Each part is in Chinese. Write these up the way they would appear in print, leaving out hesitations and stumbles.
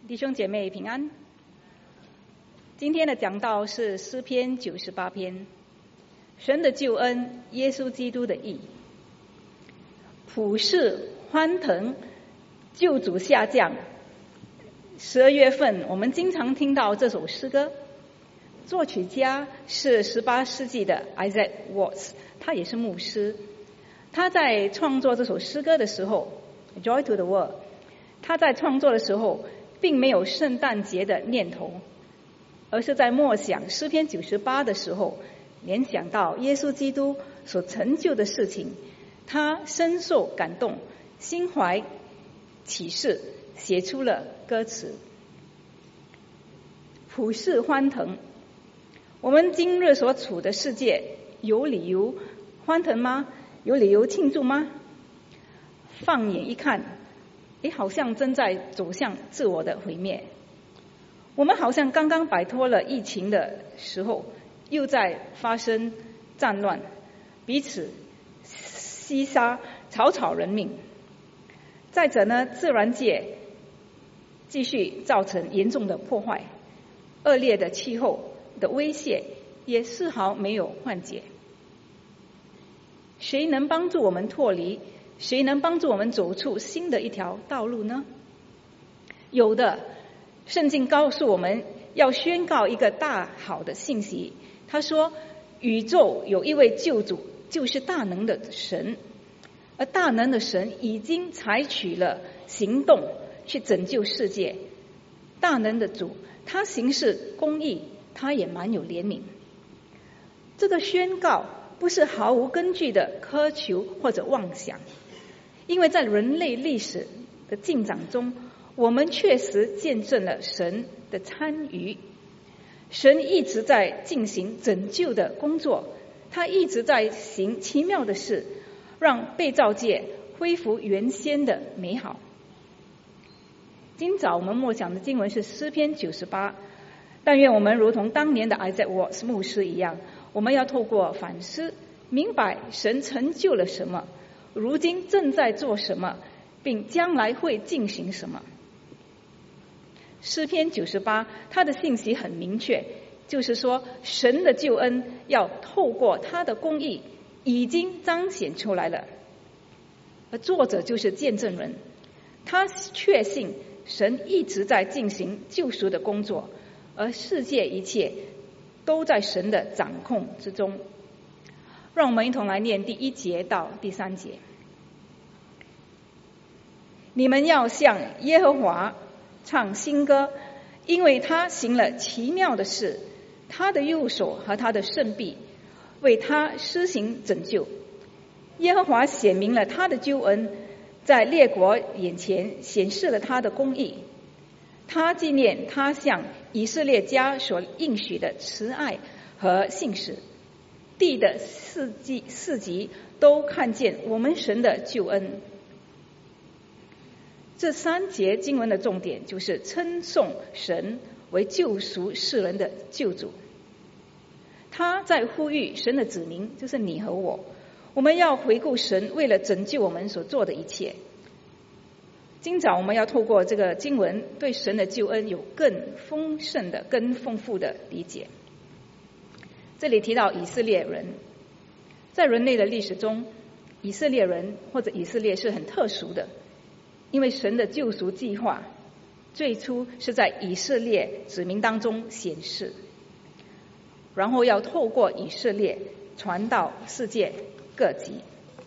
弟兄姐妹平安。今天的讲道是诗篇98篇，神的救恩，耶稣基督的义。普世欢腾，救主下降。12月份我们经常听到这首诗歌，作曲家是18世纪的 Isaac Watts， 他也是牧师。他在创作这首诗歌的时候 Joy to the World， 他在创作的时候并没有圣诞节的念头，而是在默想诗篇98的时候，联想到耶稣基督所成就的事情，他深受感动，心怀启示，写出了歌词。普世欢腾，我们今日所处的世界有理由欢腾吗？有理由庆祝吗？放眼一看，好像正在走向自我的毁灭。我们好像刚刚摆脱了疫情的时候，又在发生战乱，彼此厮杀，草草人命。再者呢，自然界继续造成严重的破坏，恶劣的气候的威胁也丝毫没有缓解。谁能帮助我们脱离？谁能帮助我们走出新的一条道路呢？有的，圣经告诉我们要宣告一个大好的信息。他说，宇宙有一位救主，就是大能的神，而大能的神已经采取了行动去拯救世界。大能的主，他行事公义，他也蛮有怜悯。这个宣告不是毫无根据的苛求或者妄想，因为在人类历史的进展中，我们确实见证了神的参与。神一直在进行拯救的工作，他一直在行奇妙的事，让被造界恢复原先的美好。今早我们默想的经文是诗篇98，但愿我们如同当年的 Isaac Watts 牧师一样，我们要透过反思，明白神成就了什么，如今正在做什么，并将来会进行什么。诗篇98它的信息很明确，就是说神的救恩要透过他的公义已经彰显出来了，而作者就是见证人，他确信神一直在进行救赎的工作，而世界一切都在神的掌控之中。让我们一同来念第1节到第3节。你们要向耶和华唱新歌，因为他行了奇妙的事，他的右手和他的圣臂为他施行拯救。耶和华显明了他的救恩，在列国眼前显示了他的公义。他纪念他向以色列家所应许的慈爱和信实，地的四极都看见我们神的救恩。这3节经文的重点就是称颂神为救赎世人的救主。他在呼吁神的子民，就是你和我们要回顾神为了拯救我们所做的一切。今早我们要透过这个经文，对神的救恩有更丰盛的、更丰富的理解。这里提到以色列人，在人类的历史中，以色列人或者以色列是很特殊的，因为神的救赎计划最初是在以色列子民当中显示，然后要透过以色列传到世界各极。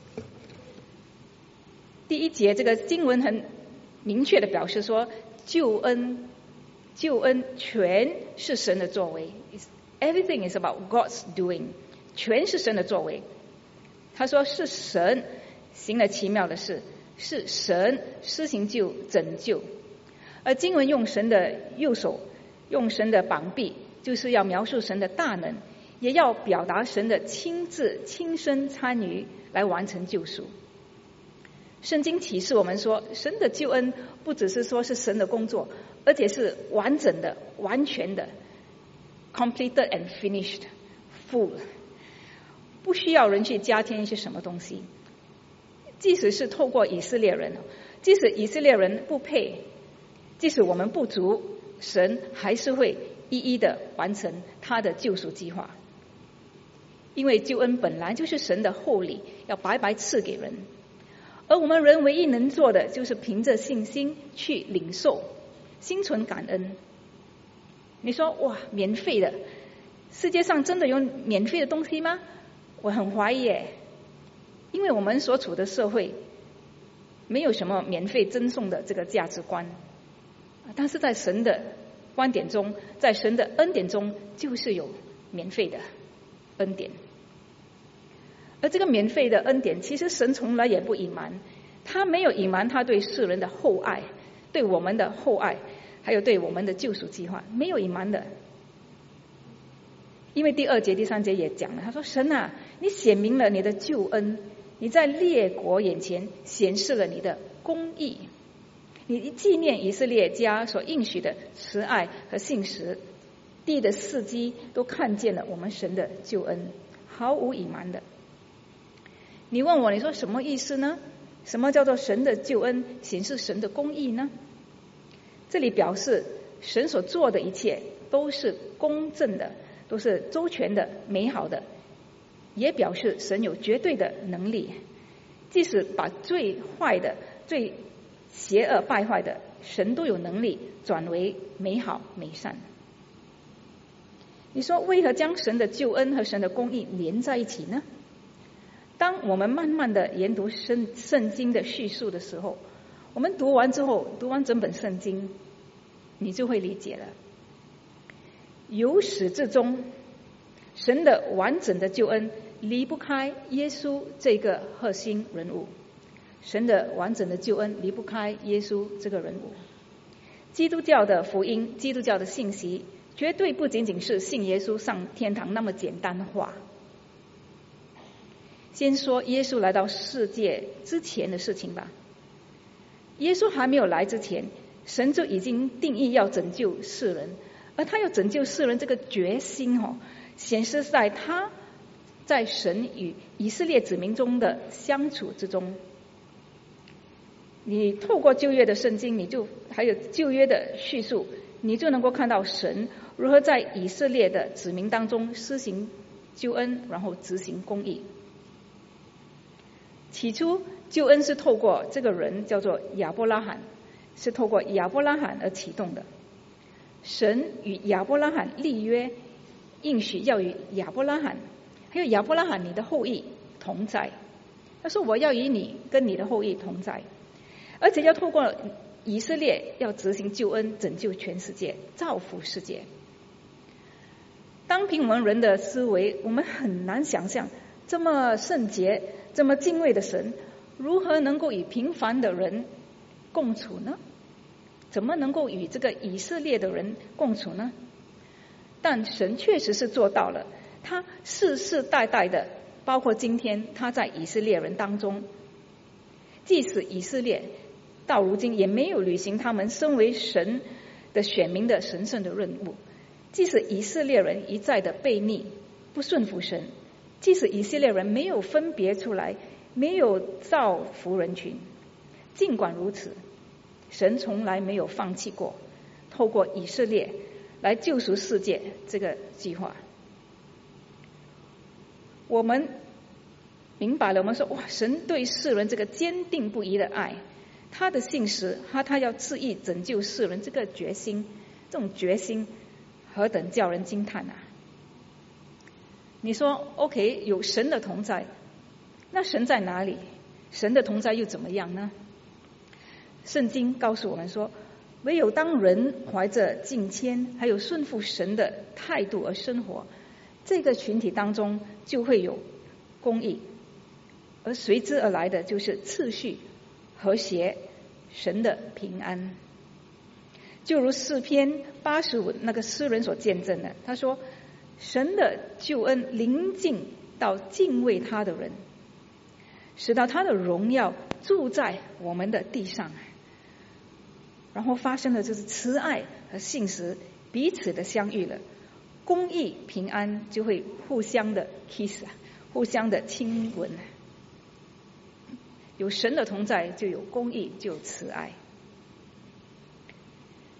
第1节这个经文很明确的表示说，救恩全是神的作为， Everything is about God's doing， 全是神的作为。他说是神行了奇妙的事，是神施行拯救。而经文用神的右手，用神的膀臂，就是要描述神的大能，也要表达神的亲自亲身参与来完成救赎。圣经启示我们说，神的救恩不只是说是神的工作，而且是完整的、完全的 completed and finished full， 不需要人去加添一些什么东西。即使是透过以色列人，即使以色列人不配， 即使我们不足，神还是会一一的完成他的救赎计划。因为救恩本来就是神的厚礼，要白白赐给人，而我们人唯一能做的就是凭着信心去领受，心存感恩。你说哇，免费的，世界上真的有免费的东西吗？我很怀疑耶，因为我们所处的社会没有什么免费赠送的这个价值观，但是在神的观点中，在神的恩典中，就是有免费的恩典。而这个免费的恩典，其实神从来也不隐瞒，他没有隐瞒他对世人的厚爱，对我们的厚爱，还有对我们的救赎计划，没有隐瞒的。因为第2节、第3节也讲了，他说：神啊，你显明了你的救恩，你在列国眼前显示了你的公义，你纪念以色列家所应许的慈爱和信实，地的四极都看见了我们神的救恩，毫无隐瞒的。你问我，你说什么意思呢？什么叫做神的救恩显示神的公义呢？这里表示神所做的一切都是公正的，都是周全的、美好的，也表示神有绝对的能力，即使把最坏的、最邪恶败坏的，神都有能力转为美好美善。你说为何将神的救恩和神的公义连在一起呢？当我们慢慢的研读圣经的叙述的时候，我们读完之后，读完整本圣经，你就会理解了。由始至终，神的完整的救恩离不开耶稣这个核心人物，神的完整的救恩离不开耶稣这个人物。基督教的福音，基督教的信息，绝对不仅仅是信耶稣上天堂那么简单化。先说耶稣来到世界之前的事情吧。耶稣还没有来之前，神就已经定义要拯救世人，而他要拯救世人这个决心显示在他在神与以色列子民中的相处之中。你透过旧约的圣经，你就还有旧约的叙述，你就能够看到神如何在以色列的子民当中施行救恩，然后执行公义。起初救恩是透过这个人叫做亚伯拉罕，是透过亚伯拉罕而启动的。神与亚伯拉罕立约，应许要与亚伯拉罕还有亚伯拉罕你的后裔同在。他说我要与你跟你的后裔同在，而且要透过以色列要执行救恩，拯救全世界，造福世界。当凭我们人的思维，我们很难想象这么圣洁、这么敬畏的神，如何能够与平凡的人共处呢？怎么能够与这个以色列的人共处呢？但神确实是做到了，他世世代代的，包括今天他在以色列人当中，即使以色列到如今也没有履行他们身为神的选民的神圣的任务，即使以色列人一再的悖逆不顺服神，即使以色列人没有分别出来，没有造福人群，尽管如此，神从来没有放弃过透过以色列来救赎世界这个计划。我们明白了，我们说哇，神对世人这个坚定不移的爱，他的信实，他要赐意拯救世人这个决心，这种决心何等叫人惊叹啊！你说 OK， 有神的同在，那神在哪里？神的同在又怎么样呢？圣经告诉我们说，唯有当人怀着敬谦还有顺服神的态度而生活，这个群体当中就会有公义，而随之而来的就是秩序、和谐、神的平安。就如诗篇85那个诗人所见证的，他说神的救恩临近到敬畏他的人，使到他的荣耀住在我们的地上。然后发生的就是慈爱和信实彼此的相遇了，公义平安就会互相的 kiss， 互相的亲吻。有神的同在，就有公义，就有慈爱。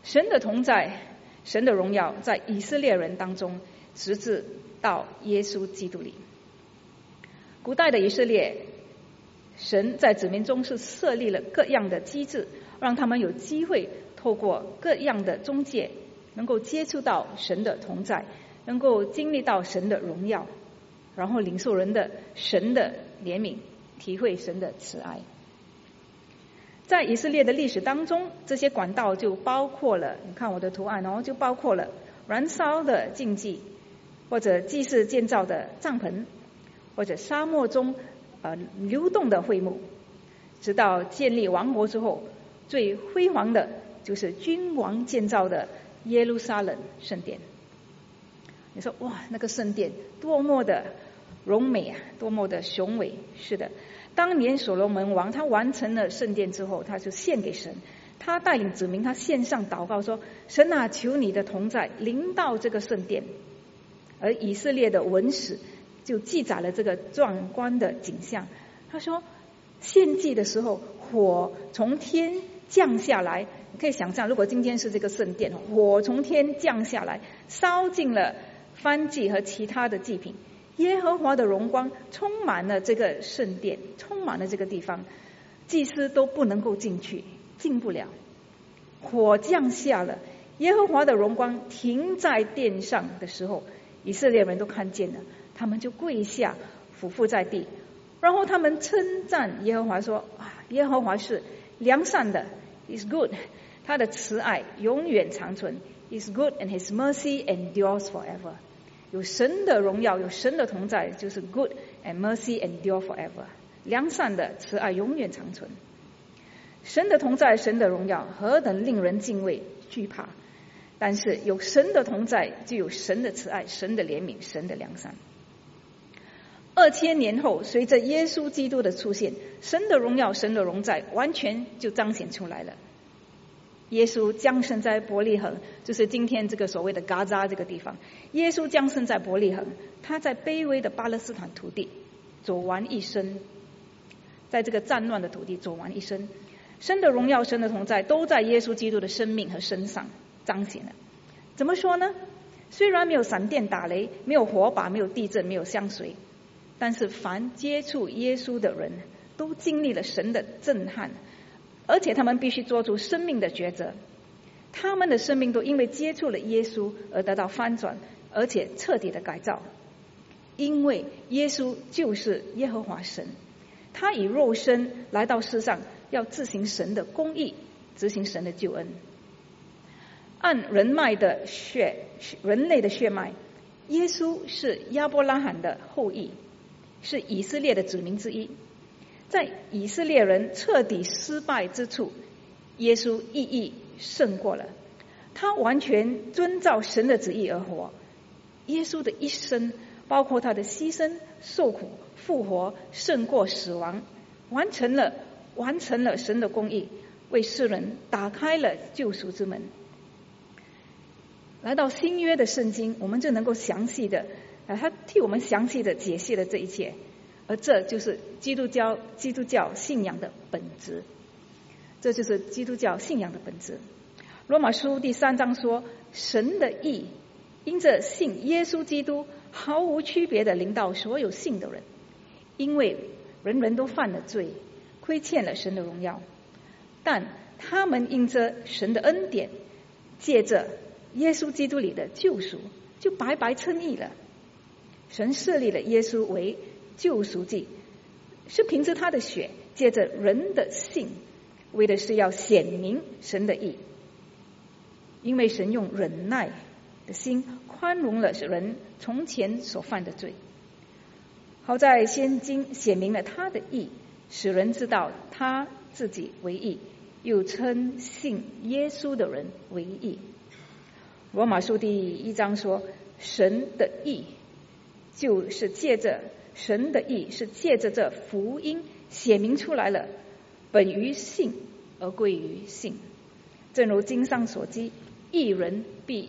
神的同在，神的荣耀在以色列人当中，直至到耶稣基督里。古代的以色列，神在子民中是设立了各样的机制，让他们有机会透过各样的中介，能够接触到神的同在，能够经历到神的荣耀，然后领受神的怜悯，体会神的慈爱。在以色列的历史当中，这些管道就包括了，你看我的图案就包括了燃烧的禁忌，或者祭祀建造的帐篷，或者沙漠中流动的会幕，直到建立王国之后，最辉煌的就是君王建造的耶路撒冷圣殿。你说哇，那个圣殿多么的荣美啊，多么的雄伟。是的，当年所罗门王他完成了圣殿之后，他就献给神，他带领子民，他献上祷告说，神啊，求你的同在临到这个圣殿。而以色列的文史就记载了这个壮观的景象。他说献祭的时候，火从天降下来，你可以想象，如果今天是这个圣殿，火从天降下来，烧尽了燔祭和其他的祭品，耶和华的荣光充满了这个圣殿，充满了这个地方，祭司都不能够进去，进不了。火降下了，耶和华的荣光停在殿上的时候，以色列人都看见了，他们就跪下俯伏在地，然后他们称赞耶和华说，耶和华是良善的 is good， 他的慈爱永远长存 is good and his mercy endures forever。 有神的荣耀，有神的同在，就是 good and mercy endure forever， 良善的慈爱永远长存。神的同在，神的荣耀何等令人敬畏惧怕，但是有神的同在，就有神的慈爱，神的怜悯，神的良善。2000年后，随着耶稣基督的出现，神的荣耀，神的荣在完全就彰显出来了。耶稣降生在伯利恒，就是今天这个所谓的加沙这个地方。耶稣降生在伯利恒，他在卑微的巴勒斯坦土地走完一生，在这个战乱的土地走完一生。神的荣耀，神的同在都在耶稣基督的生命和身上彰显了。怎么说呢？虽然没有闪电打雷，没有火把，没有地震，没有香水，但是凡接触耶稣的人都经历了神的震撼，而且他们必须做出生命的抉择。他们的生命都因为接触了耶稣而得到翻转，而且彻底的改造。因为耶稣就是耶和华神，他以肉身来到世上，要执行神的公义，执行神的救恩。按人类的血脉，耶稣是亚伯拉罕的后裔，是以色列的子民之一。在以色列人彻底失败之处，耶稣意义胜过了，他完全遵照神的旨意而活。耶稣的一生，包括他的牺牲、受苦、复活，胜过死亡，完成了神的公义，为世人打开了救赎之门。来到新约的圣经，我们就能够详细的他替我们详细的解析了这一切，而这就是基督教信仰的本质。这就是基督教信仰的本质。罗马书第3章说，神的义因着信耶稣基督毫无区别的临到所有信的人，因为人人都犯了罪，亏欠了神的荣耀，但他们因着神的恩典，借着耶稣基督里的救赎，就白白称义了。神设立了耶稣为救赎祭，是凭着他的血，借着人的信，为的是要显明神的义。因为神用忍耐的心宽容了人从前所犯的罪，好在先经显明了他的义，使人知道他自己为义，又称信耶稣的人为义。罗马书第1章说，神的义就是借着这福音写明出来了，本于信而归于信。正如经上所记，义人必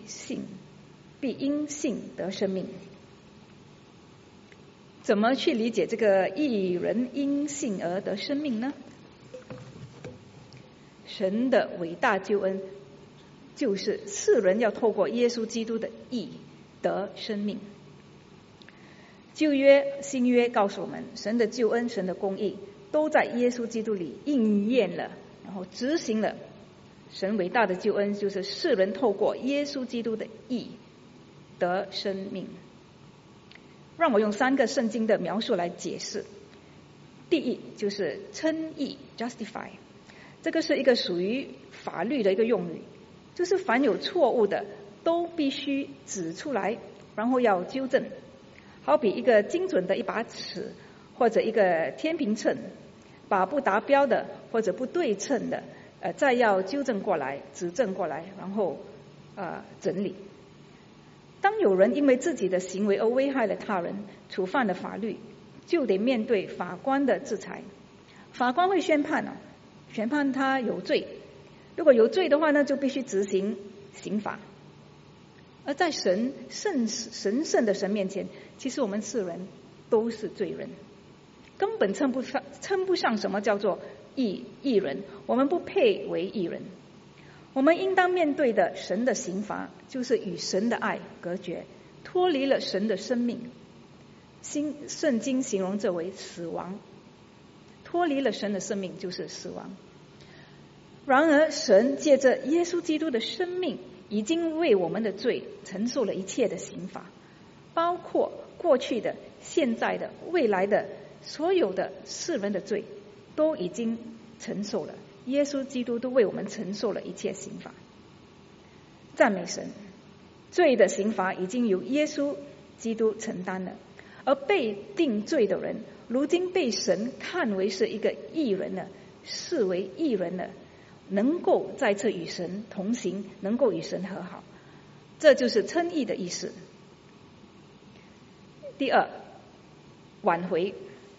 因信得生命。怎么去理解这个义人因信而得生命呢？神的伟大救恩就是世人要透过耶稣基督的义得生命。旧约、新约告诉我们，神的救恩、神的公义都在耶稣基督里应验了，然后执行了。神伟大的救恩就是世人透过耶稣基督的义得生命。让我用3个圣经的描述来解释。第一就是称义 justify， 这个是一个属于法律的一个用语，就是凡有错误的都必须指出来，然后要纠正。好比一个精准的一把尺或者一个天平秤，把不达标的或者不对称的再要纠正过来、指正过来，然后整理。当有人因为自己的行为而危害了他人，触犯了法律，就得面对法官的制裁。法官会宣判他有罪，如果有罪的话呢，就必须执行刑罚。而在神圣的神面前，其实我们世人都是罪人，根本称不上什么叫做义人，我们不配为义人。我们应当面对的神的刑罚，就是与神的爱隔绝，脱离了神的生命。圣经形容这为死亡，脱离了神的生命就是死亡。然而神借着耶稣基督的生命，已经为我们的罪承受了一切的刑罚，包括过去的、现在的、未来的所有的世人的罪都已经承受了。耶稣基督都为我们承受了一切刑罚。赞美神，罪的刑罚已经由耶稣基督承担了，而被定罪的人如今被神看为是一个义人了，视为义人了，能够再次与神同行，能够与神和好，这就是称义的意思。第二，挽回。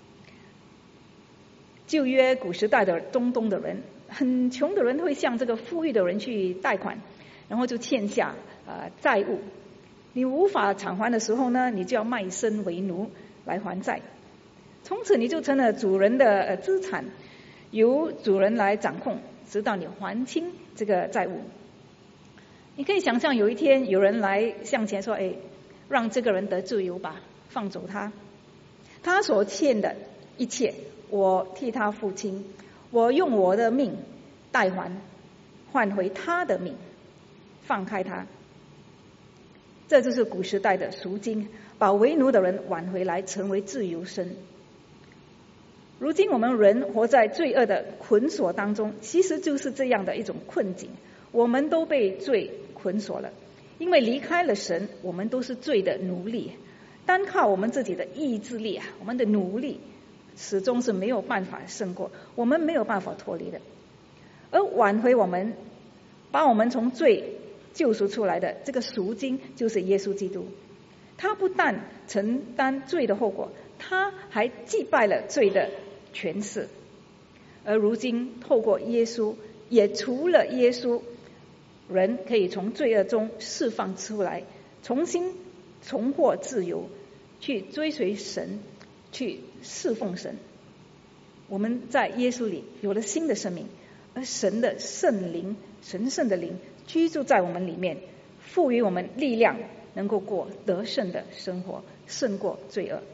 旧约古时代的中东的人，很穷的人会向这个富裕的人去贷款，然后就欠下债务。你无法偿还的时候呢，你就要卖身为奴来还债。从此你就成了主人的资产，由主人来掌控，直到你还清这个债务。你可以想象有一天有人来向前说，让这个人得自由吧，放走他，他所欠的一切我替他付清，我用我的命代换回他的命，放开他。这就是古时代的赎金，把为奴的人挽回来，成为自由身。如今我们人活在罪恶的捆锁当中，其实就是这样的一种困境。我们都被罪捆锁了，因为离开了神，我们都是罪的奴隶。单靠我们自己的意志力我们的努力始终是没有办法胜过，我们没有办法脱离的。而挽回我们，把我们从罪救赎出来的这个赎金，就是耶稣基督。他不但承担罪的后果，他还击败了罪的权势。而如今透过耶稣，也除了耶稣，人可以从罪恶中释放出来，重新重获自由，去追随神，去侍奉神。我们在耶稣里有了新的生命，而神的圣灵、神圣的灵居住在我们里面，赋予我们力量，能够过得胜的生活，胜过罪恶。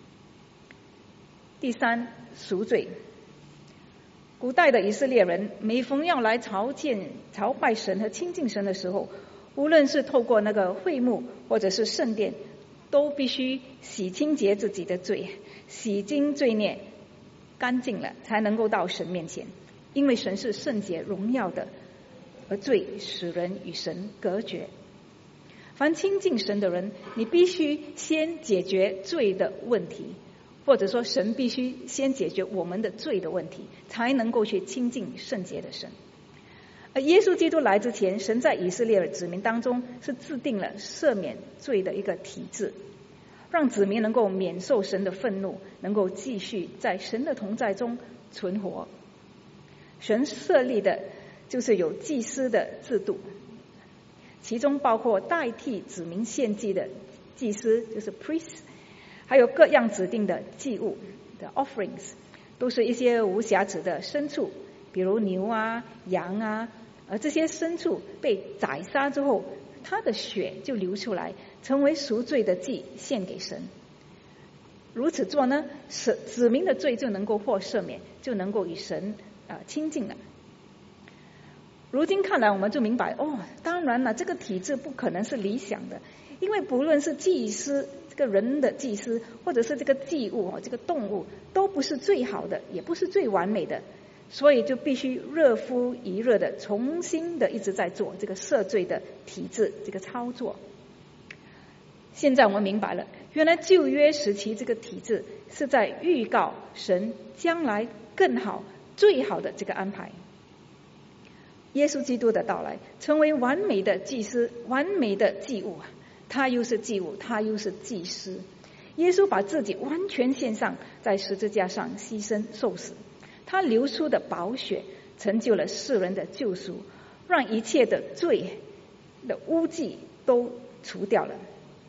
第三，赎罪。古代的以色列人每逢要来朝拜神和亲近神的时候，无论是透过那个会幕或者是圣殿，都必须洗清洁自己的罪，洗净罪孽，干净了才能够到神面前。因为神是圣洁荣耀的，而罪使人与神隔绝。凡亲近神的人，你必须先解决罪的问题，或者说神必须先解决我们的罪的问题，才能够去亲近圣洁的神。而耶稣基督来之前，神在以色列的子民当中是制定了赦免罪的一个体制，让子民能够免受神的愤怒，能够继续在神的同在中存活。神设立的就是有祭司的制度，其中包括代替子民献祭的祭司，就是 priest， 还有各样指定的祭物的 offerings， 都是一些无瑕疵的牲畜，比如牛啊、羊啊、 而这些牲畜被宰杀之后，他的血就流出来，成为赎罪的祭献给神。如此做呢，子民的罪就能够获赦免，就能够与神亲近了。如今看来，我们就明白当然了，这个体制不可能是理想的，因为不论是祭司，这个人的祭司，或者是这个祭物这个动物，都不是最好的，也不是最完美的，所以就必须热敷一热的重新的一直在做这个赦罪的体制，这个操作。现在我们明白了，原来旧约时期这个体制是在预告神将来更好最好的这个安排。耶稣基督的到来，成为完美的祭司，完美的祭物，他又是祭物，他又是祭司。耶稣把自己完全献上，在十字架上牺牲受死，他流出的宝血成就了世人的救赎，让一切的罪的污迹都除掉了，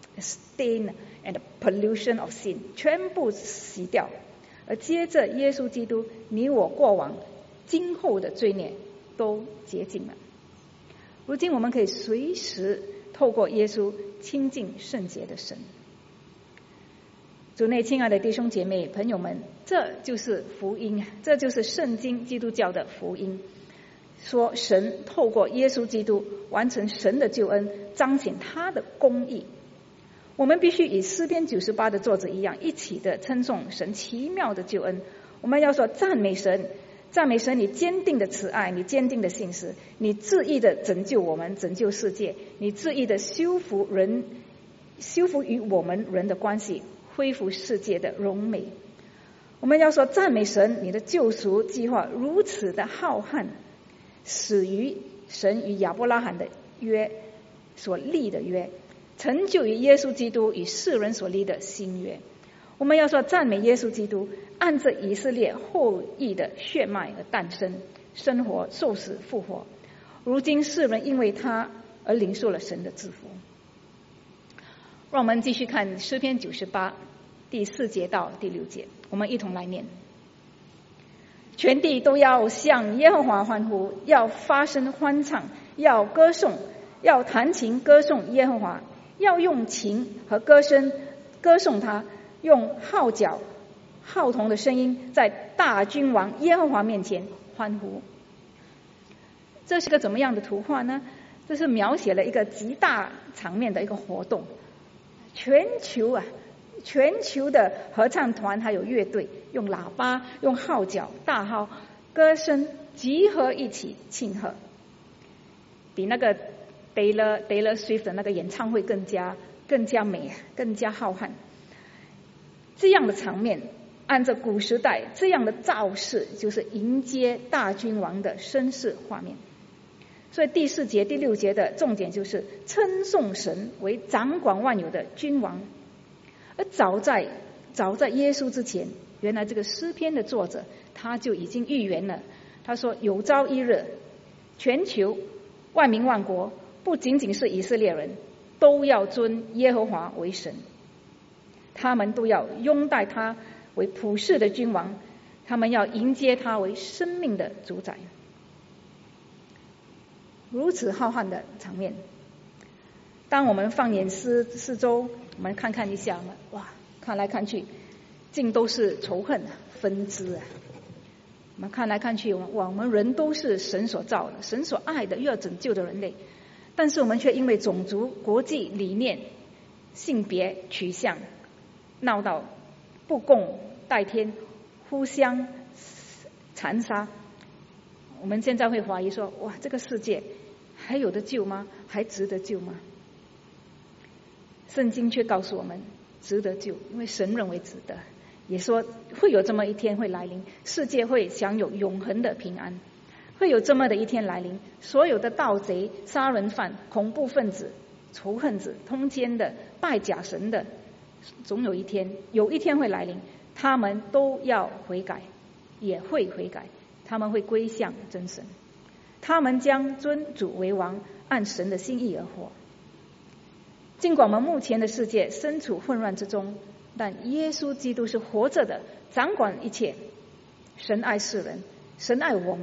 stain and pollution of sin 全部洗掉。而接着耶稣基督，你我过往今后的罪孽都洁净了。如今我们可以随时透过耶稣亲近圣洁的神。主内亲爱的弟兄姐妹朋友们，这就是福音，这就是圣经基督教的福音，说神透过耶稣基督完成神的救恩，彰显他的公义。我们必须以诗篇98的作者一样，一起的称颂神奇妙的救恩。我们要说赞美神，赞美神，你坚定的慈爱，你坚定的信实，你自意的拯救我们，拯救世界，你自意的修复与我们人的关系，恢复世界的荣美。我们要说赞美神，你的救赎计划如此的浩瀚，始于神与亚伯拉罕的约所立的约，成就于耶稣基督与世人所立的新约。我们要说赞美耶稣基督，按着以色列后裔的血脉而诞生，生活、受死、复活。如今世人因为他而领受了神的祝福。让我们继续看诗篇98第4节到第6节，我们一同来念。全地都要向耶和华欢呼，要发声欢唱，要歌颂，要弹琴歌颂耶和华，要用琴和歌声歌颂他，用号角号筒的声音在大君王耶和华面前欢呼。这是个怎么样的图画呢？这是描写了一个极大场面的一个活动，全球的合唱团还有乐队用喇叭、用号角、大号、歌声集合一起庆贺，比那个 Taylor Swift 的那个演唱会更加美，更加浩瀚。这样的场面，按照古时代这样的造势，就是迎接大君王的声势画面。所以第4节、第6节的重点就是称颂神为掌管万有的君王。而早在耶稣之前，原来这个诗篇的作者他就已经预言了，他说有朝一日，全球万民万国，不仅仅是以色列人，都要尊耶和华为神，他们都要拥戴他为普世的君王，他们要迎接他为生命的主宰。如此浩瀚的场面，当我们放眼四周，我们看看一下，哇，看来看去尽都是仇恨纷争啊。我们看来看去，我们人都是神所造的，神所爱的，又要拯救的人类，但是我们却因为种族、国际理念、性别取向闹到不共戴天，互相残杀。我们现在会怀疑说，哇，这个世界还有得救吗？还值得救吗？圣经却告诉我们值得救，因为神认为值得，也说会有这么一天会来临，世界会享有永恒的平安。会有这么的一天来临，所有的盗贼、杀人犯、恐怖分子、仇恨子、通奸的、拜假神的，总有一天会来临，他们都要悔改，也会悔改，他们会归向真神，他们将尊主为王，按神的心意而活。尽管我们目前的世界身处混乱之中，但耶稣基督是活着的，掌管一切。神爱世人，神爱我们，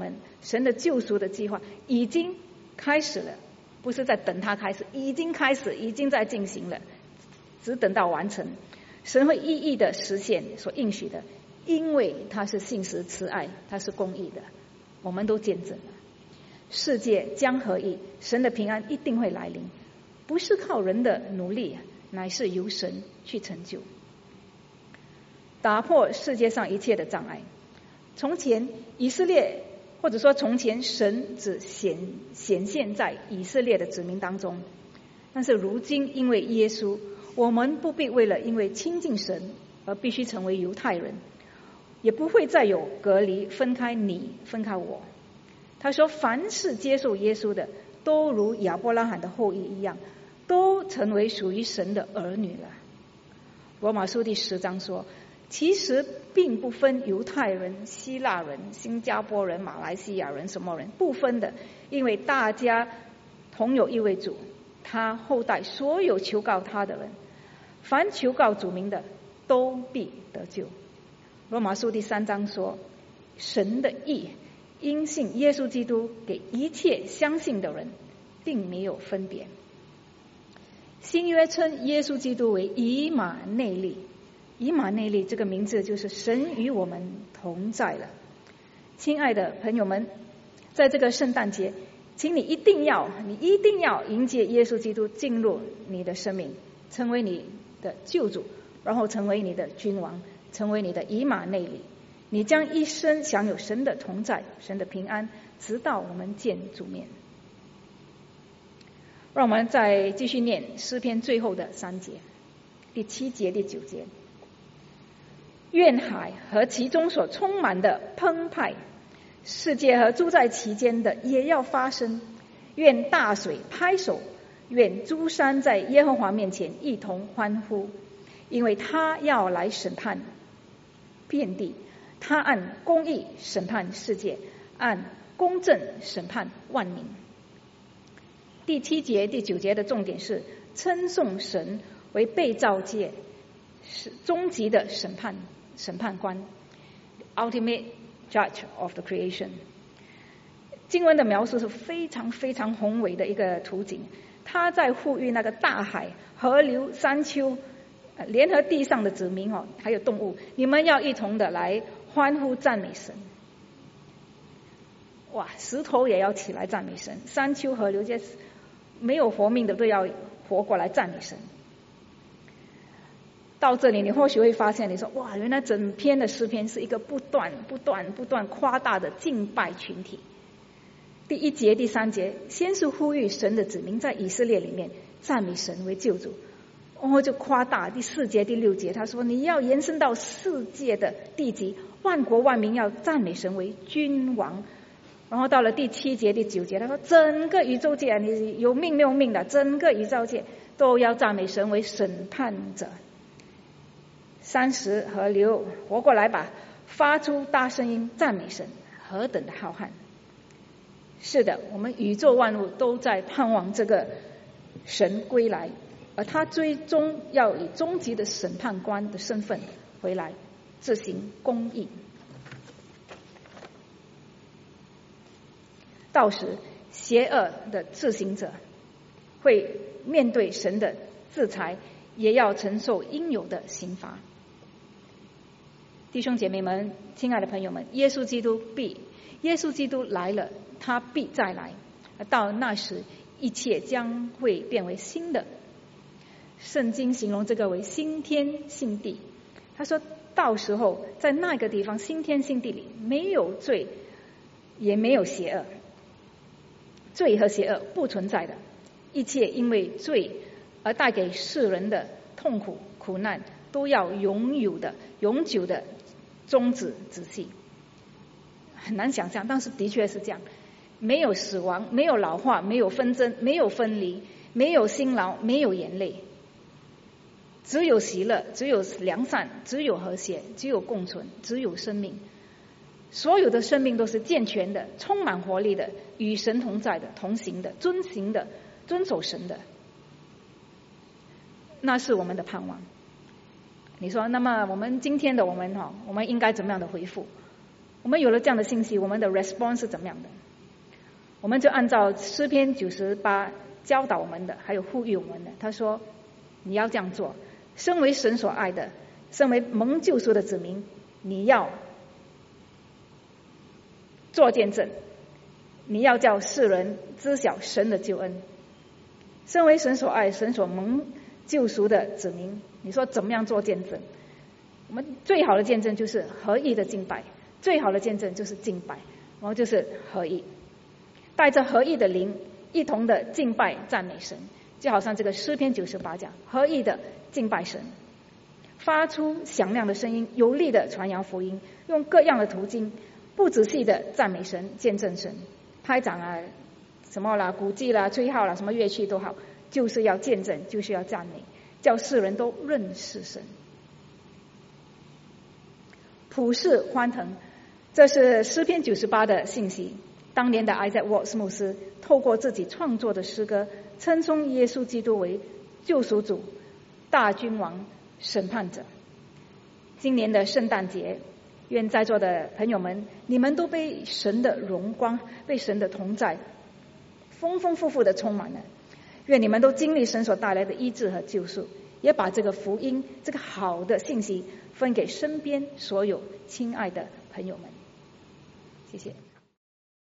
神的救赎的计划已经开始了，不是在等它开始，已经开始，已经在进行了，只等到完成。神会一一的实现所应许的，因为他是信实慈爱，他是公义的，我们都见证了。世界将合一，神的平安一定会来临，不是靠人的努力，乃是由神去成就，打破世界上一切的障碍。从前以色列，或者说从前神只显现在以色列的子民当中，但是如今因为耶稣，我们不必为了因为亲近神而必须成为犹太人，也不会再有隔离，分开你，分开我。他说凡是接受耶稣的，都如亚伯拉罕的后裔一样，都成为属于神的儿女了。罗马书第10章说，其实并不分犹太人、希腊人、新加坡人、马来西亚人，什么人不分的，因为大家同有一位主，他后代所有求告他的人，凡求告主名的，都必得救。罗马书第3章说，神的义因信耶稣基督给一切相信的人，并没有分别。新约称耶稣基督为以马内利，以马内利这个名字就是神与我们同在了。亲爱的朋友们，在这个圣诞节，请你一定要迎接耶稣基督进入你的生命，成为你的救主，然后成为你的君王，成为你的以马内利。你将一生享有神的同在，神的平安，直到我们见主面。让我们再继续念诗篇最后的3节，第7节、第9节。愿海和其中所充满的澎湃，世界和住在其间的也要发声。愿大水拍手，愿诸山在耶和华面前一同欢呼，因为他要来审判遍地，他按公义审判世界，按公正审判万民。第7节、第9节的重点是称颂神为被造界是终极的审判官 ，ultimate judge of the creation。经文的描述是非常非常宏伟的一个图景，他在呼吁那个大海、河流、山丘，联合地上的子民还有动物，你们要一同的来欢呼赞美神。哇，石头也要起来赞美神，山丘河流这些没有活命的都要活过来赞美神。到这里你或许会发现，你说哇，原来整篇的诗篇是一个不断夸大的敬拜群体。第1节、第3节先是呼吁神的子民在以色列里面赞美神为救主，就夸大。第4节、第6节他说你要延伸到世界的地极，万国万民要赞美神为君王。然后到了第7节、第9节他说整个宇宙界，你有命没有命的，整个宇宙界都要赞美神为审判者。山石河流活过来吧，发出大声音赞美神，何等的浩瀚。是的，我们宇宙万物都在盼望这个神归来，而他最终要以终极的审判官的身份回来执行公义。到时邪恶的自行者会面对神的制裁，也要承受应有的刑罚。弟兄姐妹们，亲爱的朋友们，耶稣基督来了，他必再来，到那时一切将会变为新的。圣经形容这个为新天新地，他说到时候在那个地方新天新地里没有罪也没有邪恶，罪和邪恶不存在的，一切因为罪而带给世人的痛苦苦难都要永久的终止止息。很难想象，但是的确是这样，没有死亡，没有老化，没有纷争，没有分离，没有辛劳，没有眼泪，只有喜乐，只有良善，只有和谐，只有共存，只有生命。所有的生命都是健全的，充满活力的，与神同在的，同行的，遵守神的，那是我们的盼望。你说那么我们今天的我们应该怎么样的回复？ 我们有了这样的信息，我们的 response 是怎么样的？我们就按照诗篇98教导我们的，还有呼吁我们的。他说你要这样做，身为神所爱的，身为蒙救赎的子民，你要做见证，你要叫世人知晓神的救恩。身为神所爱、神所蒙救赎的子民，你说怎么样做见证？我们最好的见证就是合一的敬拜，最好的见证就是敬拜，然后就是合一，带着合一的灵，一同的敬拜赞美神。就好像这个诗篇98讲，合一的敬拜神，发出响亮的声音，有力的传扬福音，用各样的途径不仔细的赞美神，见证神，拍掌啊什么啦，鼓伎啦，吹号啦，什么乐器都好，就是要见证，就是要赞美，叫世人都认识神。普世欢腾，这是诗篇98的信息。当年的 Isaac Watts 牧师透过自己创作的诗歌，称颂耶稣基督为救赎主、大君王、审判者。今年的圣诞节，愿在座的朋友们，你们都被神的荣光、被神的同在丰丰富富的充满了。愿你们都经历神所带来的医治和救赎，也把这个福音、这个好的信息分给身边所有亲爱的朋友们。谢谢。